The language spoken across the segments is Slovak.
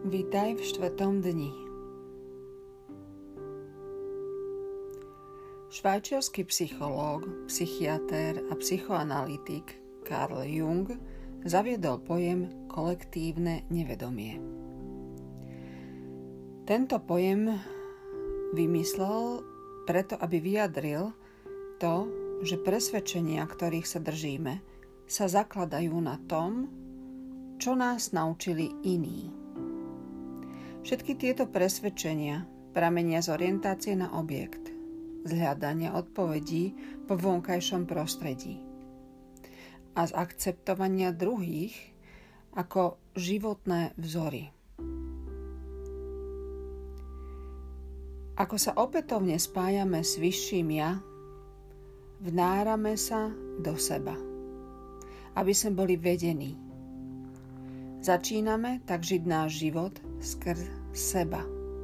Vítaj v 4. dni. Švajčiarsky psychológ, psychiatér a psychoanalytik Carl Jung zaviedol pojem kolektívne nevedomie. Tento pojem vymyslel preto, aby vyjadril to, že presvedčenia, ktorých sa držíme, sa zakladajú na tom, čo nás naučili iní. Všetky tieto presvedčenia pramenia z orientácie na objekt, z hľadania odpovedí vo vonkajšom prostredí a z akceptovania druhých ako životné vzory. Ako sa opätovne spájame s vyšším ja, vnárame sa do seba, aby sme boli vedení. Začíname tak žiť náš život skrz seba.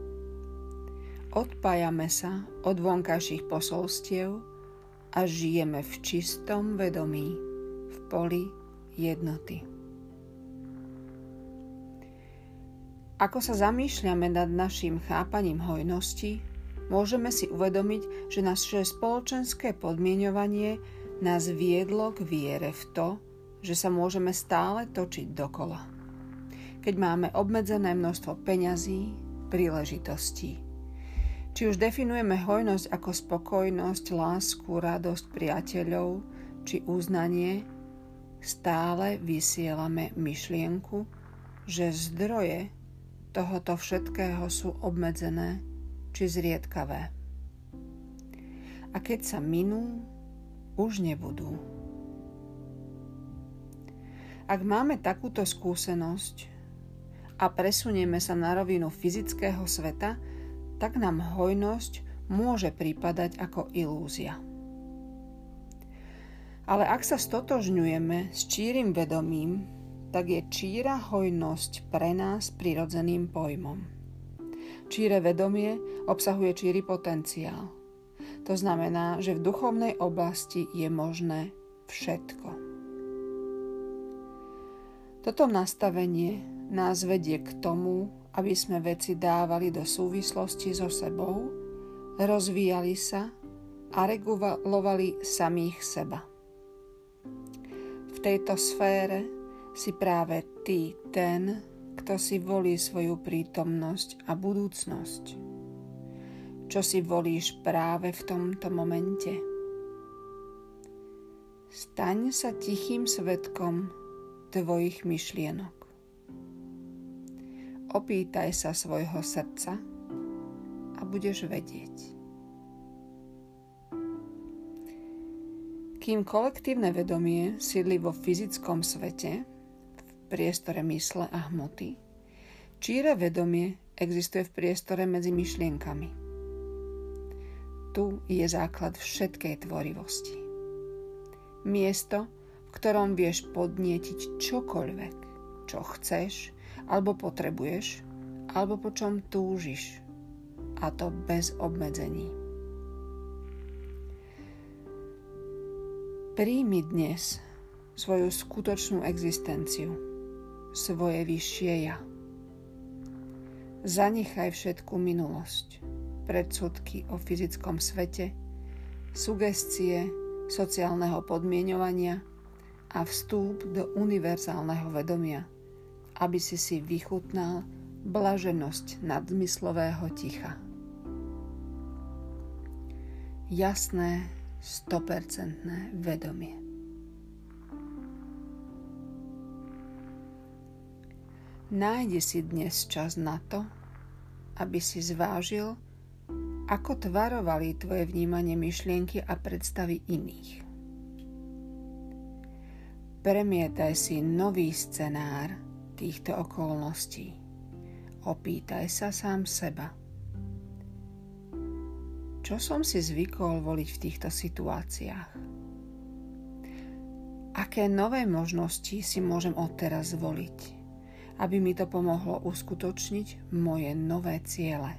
Odpájame sa od vonkajších posolstiev a žijeme v čistom vedomí, v poli jednoty. Ako sa zamýšľame nad našim chápaním hojnosti, môžeme si uvedomiť, že naše spoločenské podmieňovanie nás viedlo k viere v to, že sa môžeme stále točiť dokola. Keď máme obmedzené množstvo peňazí, príležitostí. Či už definujeme hojnosť ako spokojnosť, lásku, radosť priateľov, či uznanie, stále vysielame myšlienku, že zdroje tohoto všetkého sú obmedzené či zriedkavé. A keď sa minú, už nebudú. Ak máme takúto skúsenosť a presunieme sa na rovinu fyzického sveta, tak nám hojnosť môže pripadať ako ilúzia. Ale ak sa stotožňujeme s čírym vedomím, tak je číra hojnosť pre nás prirodzeným pojmom. Číre vedomie obsahuje číry potenciál. To znamená, že v duchovnej oblasti je možné všetko. Toto nastavenie nás vedie k tomu, aby sme veci dávali do súvislosti so sebou, rozvíjali sa a regulovali samých seba. V tejto sfére si práve ty ten, kto si volí svoju prítomnosť a budúcnosť. Čo si volíš práve v tomto momente? Staň sa tichým svedkom tvojich myšlienok. Opýtaj sa svojho srdca a budeš vedieť. Kým kolektívne vedomie sídli vo fyzickom svete, v priestore mysle a hmoty, číre vedomie existuje v priestore medzi myšlienkami. Tu je základ všetkej tvorivosti. Miesto, v ktorom vieš podnietiť čokoľvek, čo chceš, alebo potrebuješ, alebo po čom túžiš, a to bez obmedzení. Príjmi dnes svoju skutočnú existenciu, svoje vyššie ja. Zanechaj všetku minulosť, predsudky o fyzickom svete, sugestie sociálneho podmieňovania a vstúp do univerzálneho vedomia, aby si vychutnal blaženosť nadzmyslového ticha. Jasné, 100% vedomie. Nájdi si dnes čas na to, aby si zvážil, ako tvarovali tvoje vnímanie myšlienky a predstavy iných. Premietaj si nový scenár týchto okolností. Opýtaj sa sám seba. Čo som si zvykol voliť v týchto situáciách? Aké nové možnosti si môžem odteraz zvoliť, aby mi to pomohlo uskutočniť moje nové ciele?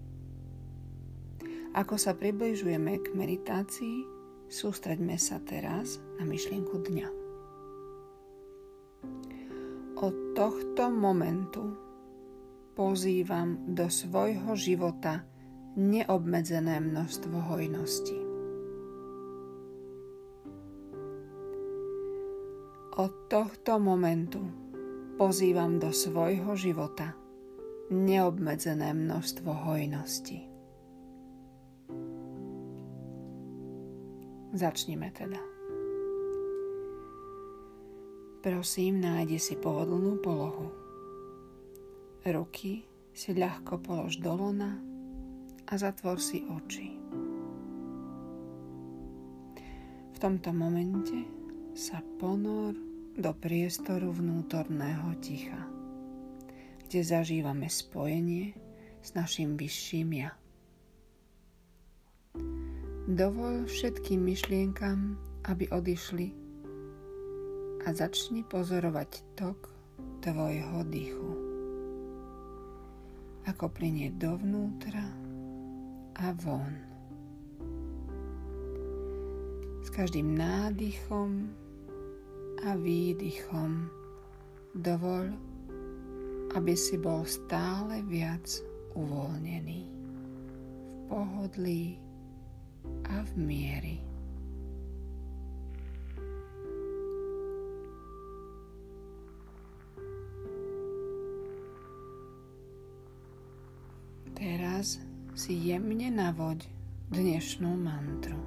Ako sa približujeme k meditácii, sústreďme sa teraz na myšlienku dňa. Od tohto momentu pozývam do svojho života neobmedzené množstvo hojnosti. Od tohto momentu pozývam do svojho života neobmedzené množstvo hojnosti. Začnime teda. Prosím, nájdi si pohodlnú polohu. Ruky si ľahko polož do lona a zatvor si oči. V tomto momente sa ponor do priestoru vnútorného ticha, kde zažívame spojenie s našim vyšším ja. Dovoľ všetkým myšlienkam, aby odišli a začni pozorovať tok tvojho dýchu. Ako plynie dovnútra a von. S každým nádychom a výdychom dovoľ, aby si bol stále viac uvoľnený, v pohodlí a v mieri. Teraz si jemne navoď dnešnú mantru.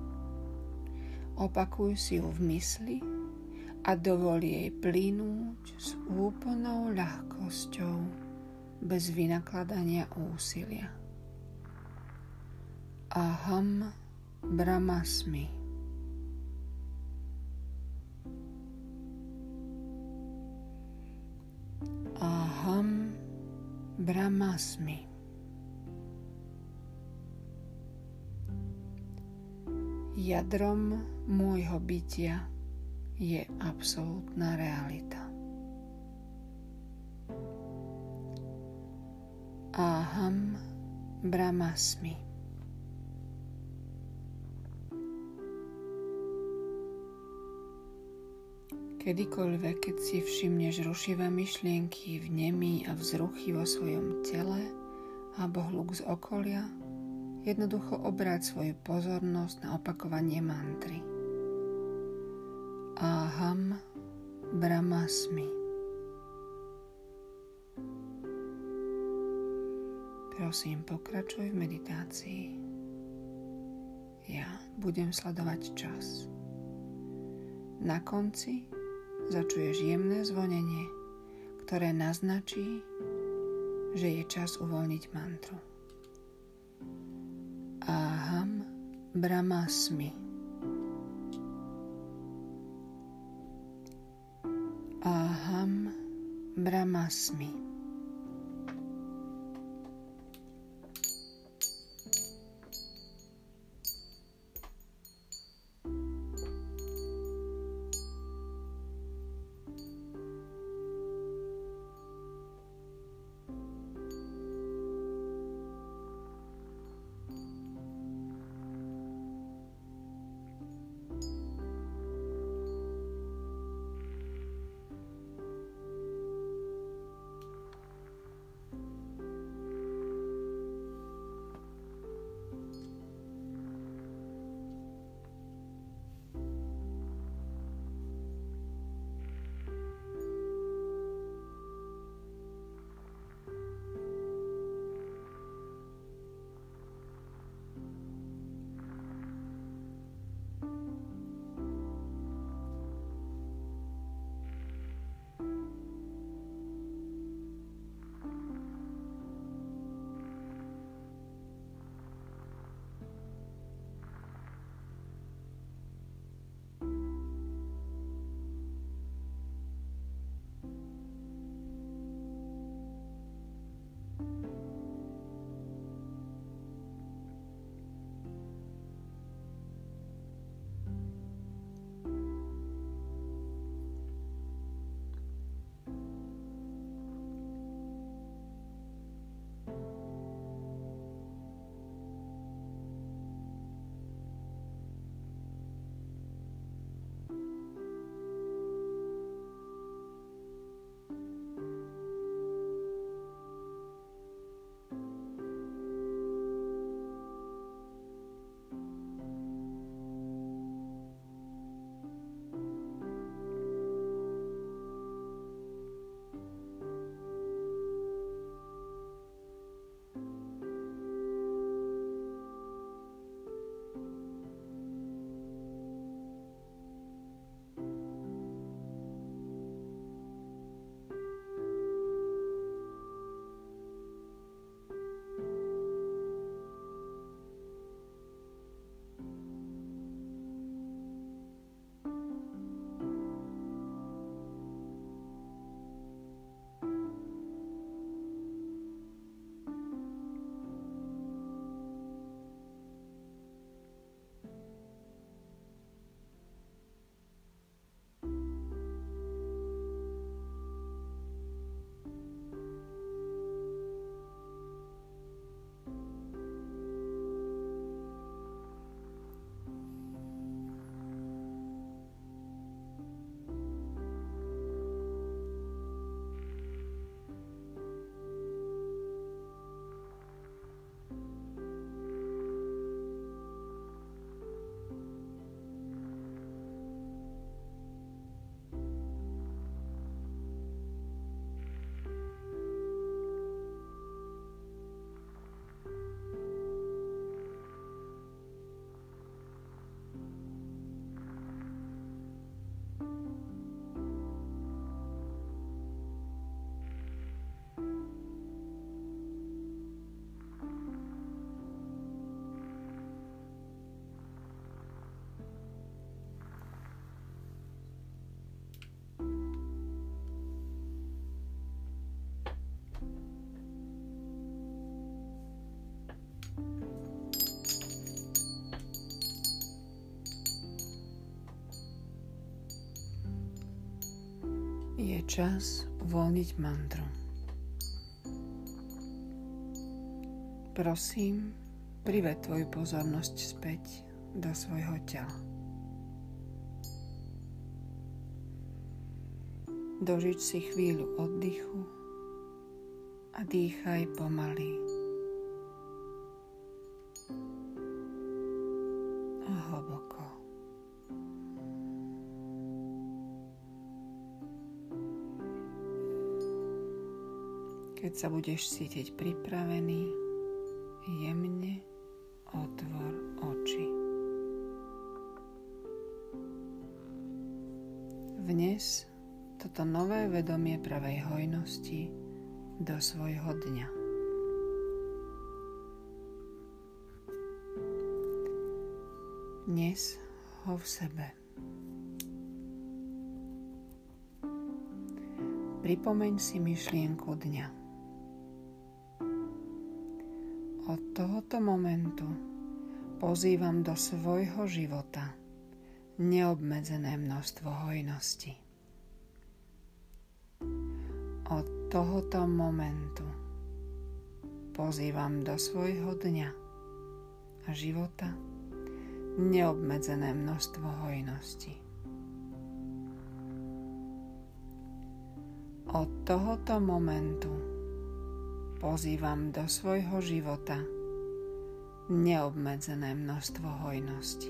Opakuj si ju v mysli a dovol jej plynúť s úplnou ľahkosťou, bez vynakladania úsilia. Aham Brahmasmi. Aham Brahmasmi. Jadrom môjho bytia je absolútna realita. Aham Brahmasmi. Kedykoľvek, keď si všimneš rušivé myšlienky, vnemy a vzruchy vo svojom tele alebo hluk z okolia, jednoducho obráť svoju pozornosť na opakovanie mantry. Aham Brahmasmi. Prosím, pokračuj v meditácii. Ja budem sledovať čas. Na konci začuješ jemné zvonenie, ktoré naznačí, že je čas uvoľniť mantru. Aham Brahmasmi. Aham Brahmasmi. Je čas uvoľniť mantru. Prosím, priveď tvoju pozornosť späť do svojho tela. Dožiť si chvíľu oddychu a dýchaj pomaly a hlboko. Keď sa budeš cítiť pripravený, jemne otvor oči. Vnes toto nové vedomie pravej hojnosti do svojho dňa. Dnes ho v sebe. Pripomeň si myšlienku dňa. Od tohoto momentu pozývam do svojho života neobmedzené množstvo hojnosti. Od tohoto momentu pozývam do svojho dňa a života neobmedzené množstvo hojnosti. Od tohoto momentu pozývam do svojho života neobmedzené množstvo hojnosti.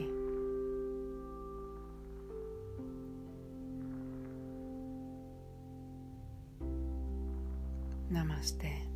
Namaste.